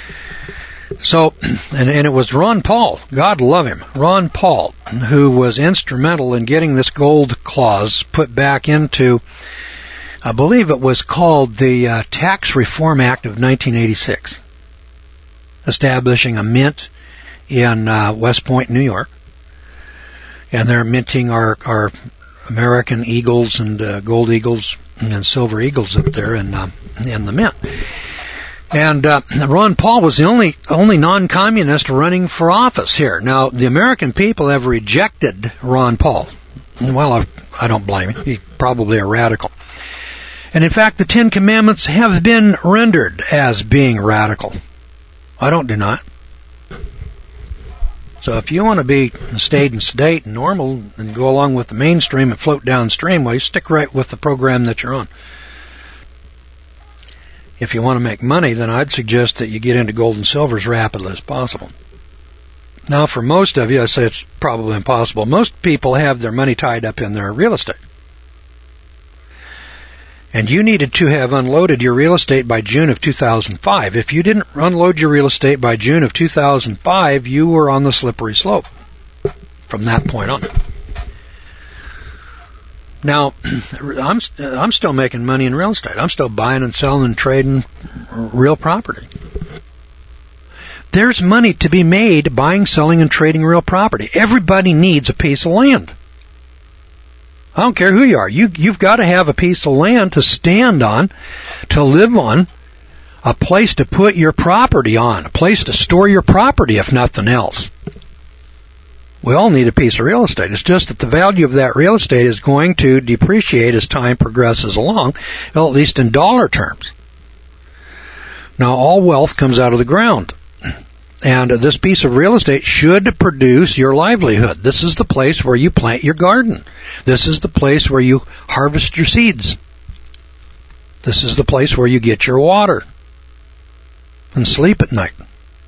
Speaker 1: So, and, and it was Ron Paul, God love him, Ron Paul, who was instrumental in getting this gold clause put back into, I believe it was called the uh, Tax Reform Act of nineteen eighty-six, establishing a mint in uh, West Point, New York. And they're minting our, our American eagles and uh, gold eagles and silver eagles up there in, uh, in the mint. And uh, Ron Paul was the only only non-communist running for office here. Now, the American people have rejected Ron Paul. Well, I, I don't blame him. He's probably a radical. And in fact, the Ten Commandments have been rendered as being radical. I don't deny it. So if you want to be staid and sedate and normal and go along with the mainstream and float downstream, well, you stick right with the program that you're on. If you want to make money, then I'd suggest that you get into gold and silver as rapidly as possible. Now, for most of you, I say it's probably impossible. Most people have their money tied up in their real estate. And you needed to have unloaded your real estate by June of two thousand five. If you didn't unload your real estate by June of two thousand five, you were on the slippery slope from that point on. Now, I'm I'm still making money in real estate. I'm still buying and selling and trading real property. There's money to be made buying, selling, and trading real property. Everybody needs a piece of land. I don't care who you are. You, you've got to have a piece of land to stand on, to live on, a place to put your property on, a place to store your property, if nothing else. We all need a piece of real estate. It's just that the value of that real estate is going to depreciate as time progresses along, well, at least in dollar terms. Now, all wealth comes out of the ground. And this piece of real estate should produce your livelihood. This is the place where you plant your garden. This is the place where you harvest your seeds. This is the place where you get your water and sleep at night.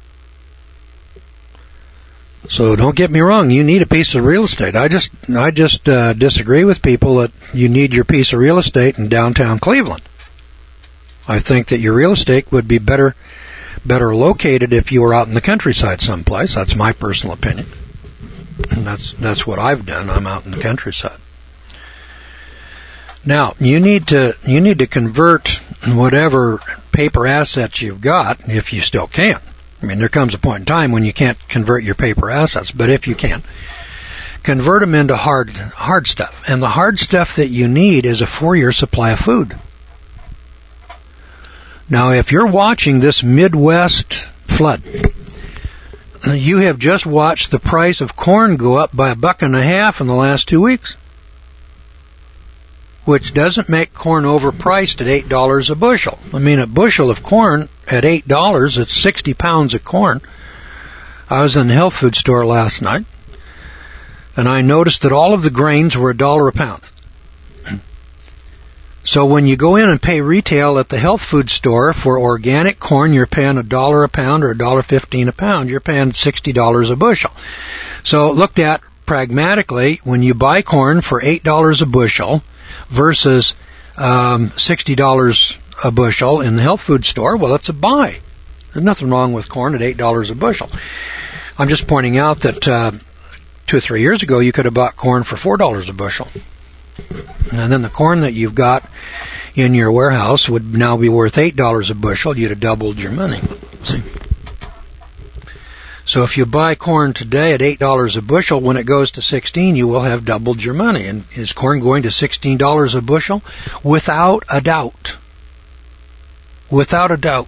Speaker 1: So don't get me wrong, you need a piece of real estate. I just I just uh, disagree with people that you need your piece of real estate in downtown Cleveland. I think that your real estate would be better better located if you were out in the countryside someplace. That's my personal opinion. And that's that's what I've done. I'm out in the countryside. Now, you need to you need to convert whatever paper assets you've got, if you still can. I mean, there comes a point in time when you can't convert your paper assets, but if you can, convert them into hard hard stuff. And the hard stuff that you need is a four-year supply of food. Now, if you're watching this Midwest flood, you have just watched the price of corn go up by a buck and a half in the last two weeks, which doesn't make corn overpriced at eight dollars a bushel. I mean, a bushel of corn at eight dollars, it's sixty pounds of corn. I was in the health food store last night, and I noticed that all of the grains were a dollar a pound. So when you go in and pay retail at the health food store for organic corn, you're paying a dollar a pound or a dollar fifteen a pound. You're paying sixty dollars a bushel. So looked at pragmatically, when you buy corn for eight dollars a bushel versus um, sixty dollars a bushel in the health food store, well, it's a buy. There's nothing wrong with corn at eight dollars a bushel. I'm just pointing out that uh, two or three years ago, you could have bought corn for four dollars a bushel. And then the corn that you've got in your warehouse would now be worth eight dollars a bushel. You'd have doubled your money. See? So if you buy corn today at eight dollars a bushel, when it goes to sixteen, you will have doubled your money. And is corn going to sixteen dollars a bushel? Without a doubt. Without a doubt.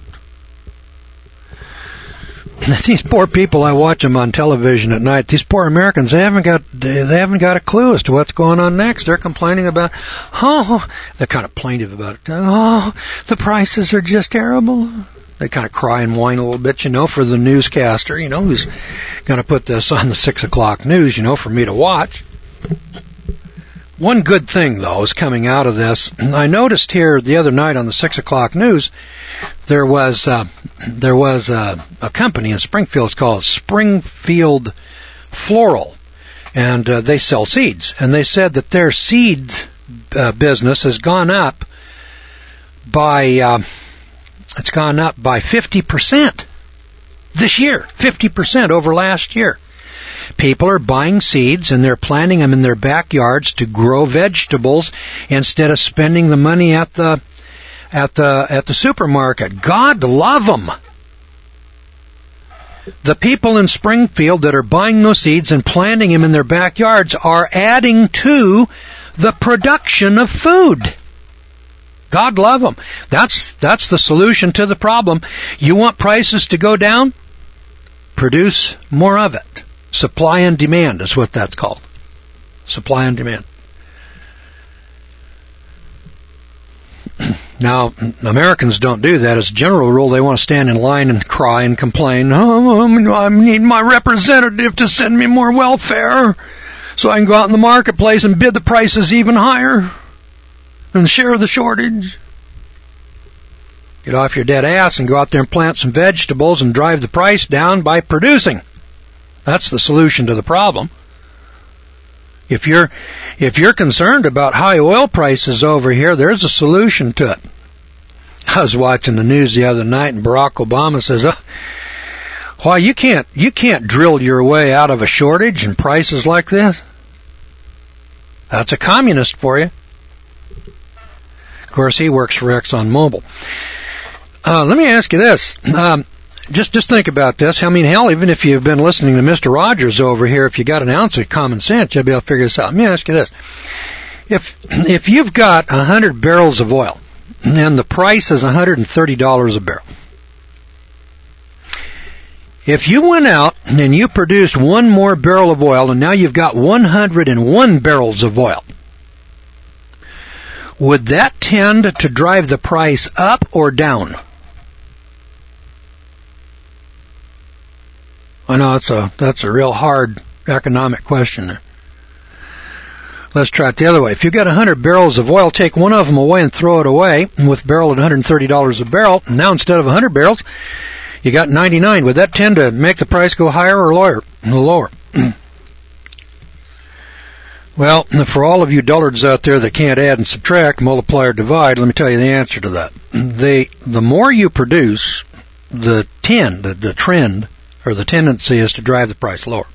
Speaker 1: These poor people, I watch them on television at night. These poor Americans, they haven't got they haven't got a clue as to what's going on next. They're complaining about, oh, they're kind of plaintive about it. Oh, the prices are just terrible. They kind of cry and whine a little bit, you know, for the newscaster, you know, who's going to put this on the six o'clock news, you know, for me to watch. One good thing, though, is coming out of this. I noticed here the other night on the six o'clock news, there was uh, there was uh, a company in Springfield. It's called Springfield Floral, and uh, they sell seeds. And they said that their seeds uh, business has gone up by uh, it's gone up by fifty percent this year, fifty percent over last year. People are buying seeds and they're planting them in their backyards to grow vegetables instead of spending the money at the at the at the supermarket. God love them. The people in Springfield that are buying those seeds and planting them in their backyards are adding to the production of food. God love them. That's that's the solution to the problem. You want prices to go down? Produce more of it. Supply and demand is what that's called. Supply and demand. Now, Americans don't do that. As a general rule, they want to stand in line and cry and complain. Oh, I need my representative to send me more welfare so I can go out in the marketplace and bid the prices even higher and share the shortage. Get off your dead ass and go out there and plant some vegetables and drive the price down by producing. That's the solution to the problem. If you're if you're concerned about high oil prices over here, there's a solution to it. I was watching the news the other night, and Barack Obama says, oh, "Why you can't you can't drill your way out of a shortage and prices like this? That's a communist for you." Of course, he works for ExxonMobil. Uh, let me ask you this. Um, Just just think about this. I mean, hell, even if you've been listening to Mister Rogers over here, if you got an ounce of common sense, you'll be able to figure this out. Let me ask you this. If if you've got one hundred barrels of oil and the price is one hundred thirty dollars a barrel, if you went out and you produced one more barrel of oil and now you've got one hundred one barrels of oil, would that tend to drive the price up or down? I know it's a, that's a real hard economic question there. Let's try it the other way. If you've got one hundred barrels of oil, take one of them away and throw it away with barrel at one hundred thirty dollars a barrel. Now instead of one hundred barrels, you got ninety-nine. Would that tend to make the price go higher or lower? Lower. Well, for all of you dullards out there that can't add and subtract, multiply or divide, let me tell you the answer to that. The the more you produce, the tend, the, the trend, or the tendency is to drive the price lower.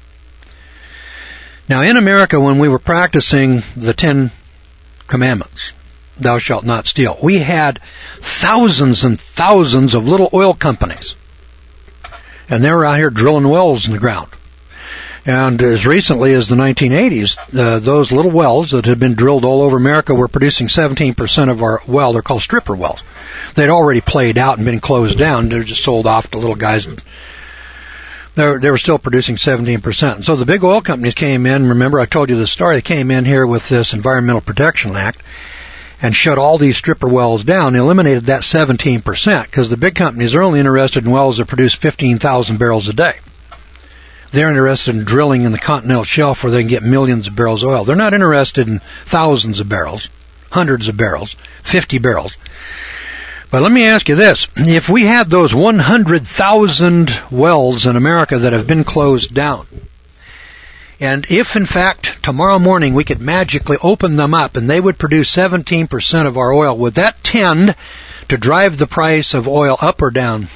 Speaker 1: Now, in America, when we were practicing the Ten Commandments, thou shalt not steal, we had thousands and thousands of little oil companies. And they were out here drilling wells in the ground. And as recently as the nineteen eighties, uh, those little wells that had been drilled all over America were producing seventeen percent of our well. They're called stripper wells. They'd already played out and been closed down. They're just sold off to little guys. They they were still producing seventeen percent. And so the big oil companies came in. Remember, I told you the story. They came in here with this Environmental Protection Act and shut all these stripper wells down. They eliminated that seventeen percent because the big companies are only interested in wells that produce fifteen thousand barrels a day. They're interested in drilling in the continental shelf where they can get millions of barrels of oil. They're not interested in thousands of barrels, hundreds of barrels, fifty barrels. But let me ask you this. If we had those one hundred thousand wells in America that have been closed down, and if, in fact, tomorrow morning we could magically open them up and they would produce seventeen percent of our oil, would that tend to drive the price of oil up or down?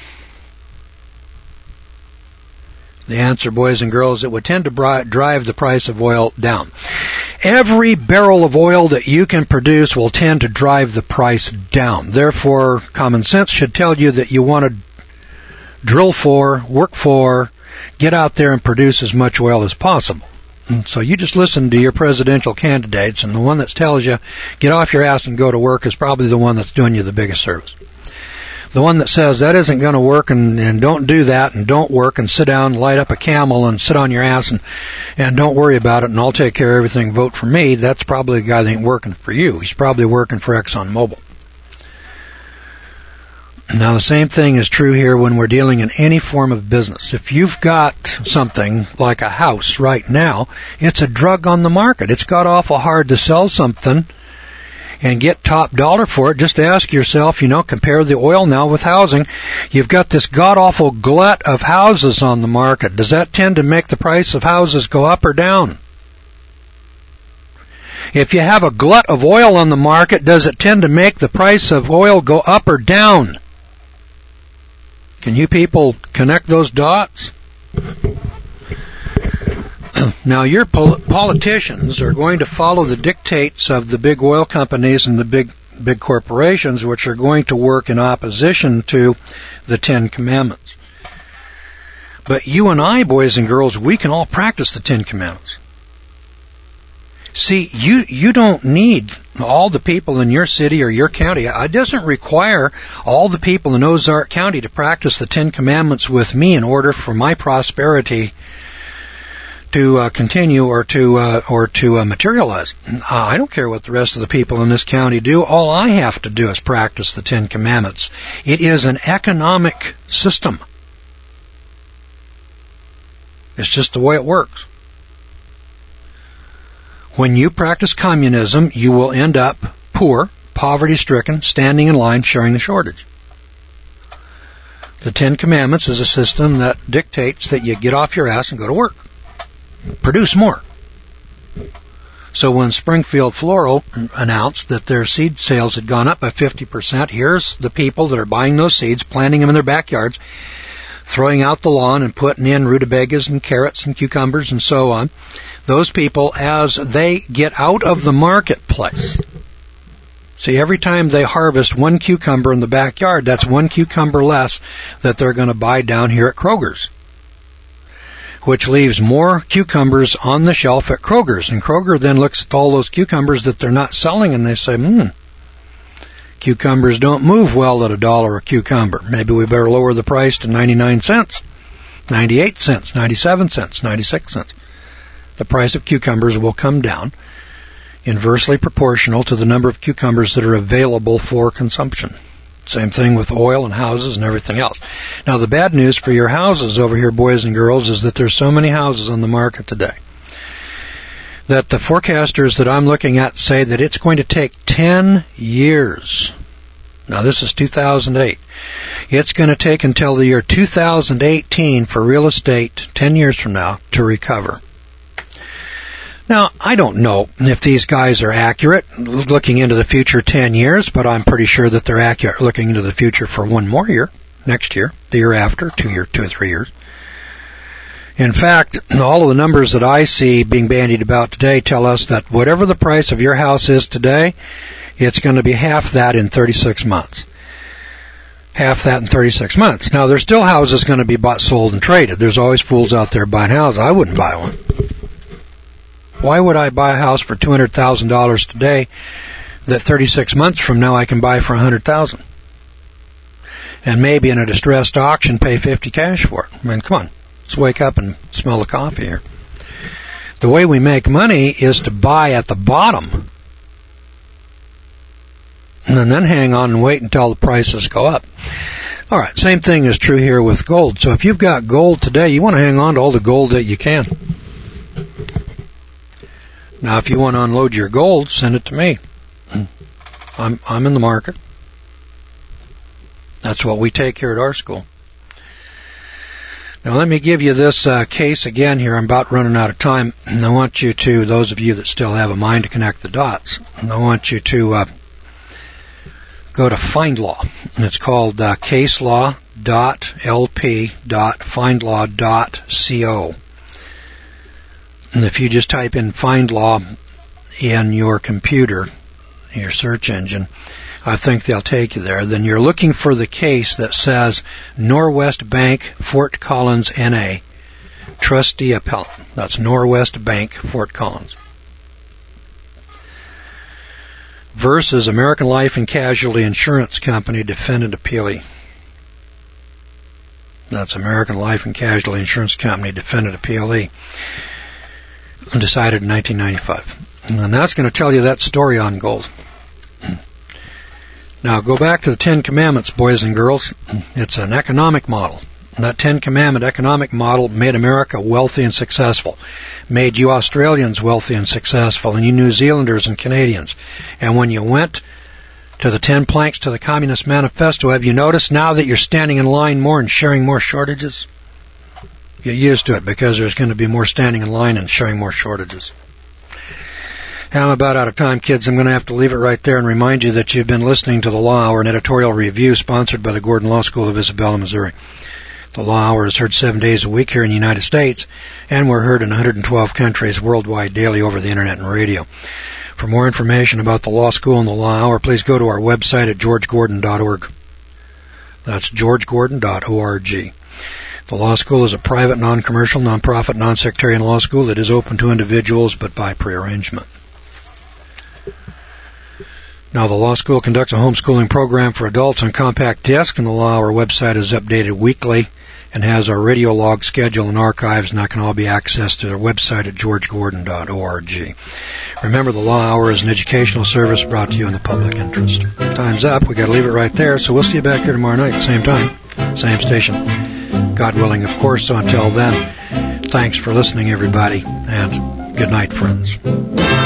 Speaker 1: The answer, boys and girls, it would tend to drive the price of oil down. Every barrel of oil that you can produce will tend to drive the price down. Therefore, common sense should tell you that you want to drill for, work for, get out there and produce as much oil as possible. And so you just listen to your presidential candidates, and the one that tells you, get off your ass and go to work, is probably the one that's doing you the biggest service. The one that says that isn't going to work and, and don't do that and don't work and sit down and light up a camel and sit on your ass and, and don't worry about it and I'll take care of everything, vote for me, that's probably the guy that ain't working for you. He's probably working for ExxonMobil. Now, the same thing is true here when we're dealing in any form of business. If you've got something like a house right now, it's a drug on the market. It's got awful hard to sell something and get top dollar for it. Just ask yourself, you know, compare the oil now with housing. You've got this god-awful glut of houses on the market. Does that tend to make the price of houses go up or down? If you have a glut of oil on the market, does it tend to make the price of oil go up or down? Can you people connect those dots? Now, your pol- politicians are going to follow the dictates of the big oil companies and the big big corporations, which are going to work in opposition to the Ten Commandments. But you and I, boys and girls, we can all practice the Ten Commandments. See, you you don't need all the people in your city or your county. It doesn't require all the people in Ozark County to practice the Ten Commandments with me in order for my prosperity to uh, continue or to uh, or to uh, materialize. Uh, I don't care what the rest of the people in this county do. All I have to do is practice the Ten Commandments. It is an economic system. It's just the way it works. When you practice communism, you will end up poor, poverty-stricken, standing in line, sharing the shortage. The Ten Commandments is a system that dictates that you get off your ass and go to work. Produce more. So when Springfield Floral announced that their seed sales had gone up by fifty percent, here's the people that are buying those seeds, planting them in their backyards, throwing out the lawn and putting in rutabagas and carrots and cucumbers and so on. Those people, as they get out of the marketplace, see, every time they harvest one cucumber in the backyard, that's one cucumber less that they're going to buy down here at Kroger's. which leaves more cucumbers on the shelf at Kroger's. And Kroger then looks at all those cucumbers that they're not selling, and they say, hmm, cucumbers don't move well at a dollar a cucumber. Maybe we better lower the price to ninety-nine cents, ninety-eight cents, ninety-seven cents, ninety-six cents. The price of cucumbers will come down, inversely proportional to the number of cucumbers that are available for consumption. Same thing with oil and houses and everything else. Now, the bad news for your houses over here, boys and girls, is that there's so many houses on the market today that the forecasters that I'm looking at say that it's going to take ten years. Now, this is two thousand eight. It's going to take until the year two thousand eighteen for real estate, ten years from now, to recover. Now, I don't know if these guys are accurate looking into the future ten years, but I'm pretty sure that they're accurate looking into the future for one more year, next year, the year after, two year, two or three years. In fact, all of the numbers that I see being bandied about today tell us that whatever the price of your house is today, it's going to be half that in thirty-six months. Half that in thirty-six months. Now, there's still houses going to be bought, sold, and traded. There's always fools out there buying houses. I wouldn't buy one. Why would I buy a house for two hundred thousand dollars today that thirty-six months from now I can buy for one hundred thousand dollars? And maybe in a distressed auction pay fifty cash for it. I mean, come on. Let's wake up and smell the coffee here. The way we make money is to buy at the bottom and then hang on and wait until the prices go up. All right, same thing is true here with gold. So if you've got gold today, you want to hang on to all the gold that you can. Now, if you want to unload your gold, send it to me. I'm I'm in the market. That's what we take here at our school. Now, let me give you this uh, case again here. I'm about running out of time. And I want you to, those of you that still have a mind to connect the dots, I want you to uh, go to FindLaw. And it's called uh, case law dot l p dot findlaw dot co. And if you just type in FindLaw in your computer, your search engine, I think they'll take you there. Then you're looking for the case that says Norwest Bank, Fort Collins, N A, Trustee Appellant. That's Norwest Bank, Fort Collins. Versus American Life and Casualty Insurance Company, Defendant Appealee. That's American Life and Casualty Insurance Company, Defendant Appealee. Decided in nineteen ninety-five. And that's going to tell you that story on gold. Now, go back to the Ten Commandments, boys and girls. It's an economic model. And that Ten Commandment economic model made America wealthy and successful, made you Australians wealthy and successful, and you New Zealanders and Canadians. And when you went to the Ten Planks to the Communist Manifesto, have you noticed now that you're standing in line more and sharing more shortages? Get used to it, because there's going to be more standing in line and sharing more shortages. I'm about out of time, kids. I'm going to have to leave it right there and remind you that you've been listening to The Law Hour, an editorial review sponsored by the Gordon Law School of Isabella, Missouri. The Law Hour is heard seven days a week here in the United States, and we're heard in one hundred twelve countries worldwide daily over the Internet and radio. For more information about the Law School and the Law Hour, please go to our website at george gordon dot org. That's george gordon dot org. The Law School is a private, non-commercial, non-profit, non-sectarian law school that is open to individuals, but by prearrangement. Now, the Law School conducts a homeschooling program for adults on compact disc, and the Law Hour website is updated weekly and has our radio log schedule and archives, and that can all be accessed through their website at george gordon dot org. Remember, the Law Hour is an educational service brought to you in the public interest. Time's up. We've got to leave it right there, so we'll see you back here tomorrow night, same time, same station. God willing, of course. So until then, thanks for listening, everybody, and good night, friends.